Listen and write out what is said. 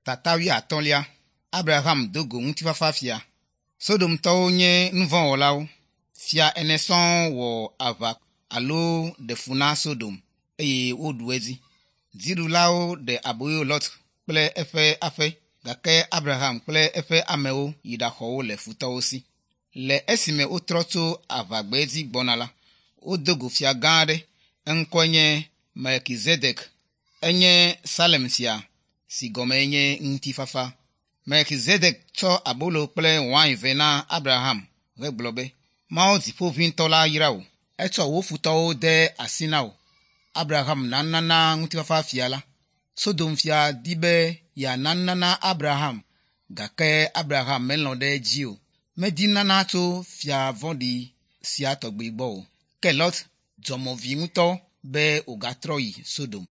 Tatawi atolia, Abraham dogo ŋutifafa fia. Sodom tɔwo nye nuvɔ̃wɔlawo. Fia ene sɔŋ wɔ aʋa alo ɖe fu na Sodom, eye woɖu edzi. Dziɖulawo ɖe aboyo Lot kple eƒe aƒe, gake Abraham kple eƒe amewo yi ɖaxɔ wo le futɔwo si. Le esime wotrɔ tso aʋagbe dzi gbɔna la, wodogo fia gã aɖe, eŋkɔe nye Melkizedek. Enye Salem fia, si gɔme nye ŋutifafa. Melkizedek tsɔ abolo kple wain vɛ na Abraham hegblɔ be, Mawu dziƒoʋĩtɔ la yra wò. Etsɔ wo futɔwo de asi na wò. Abraham nanana ŋutifafa fia la. Sodom fia di be yeanana Abraham, gake Abraham melɔ̃ ɖe edzi o. Medi nana tso fia vɔ̃ɖi sia tɔgbi gbɔ o. Ke Lot dzɔmɔvi ŋutɔ be wògatrɔ yi Sodom.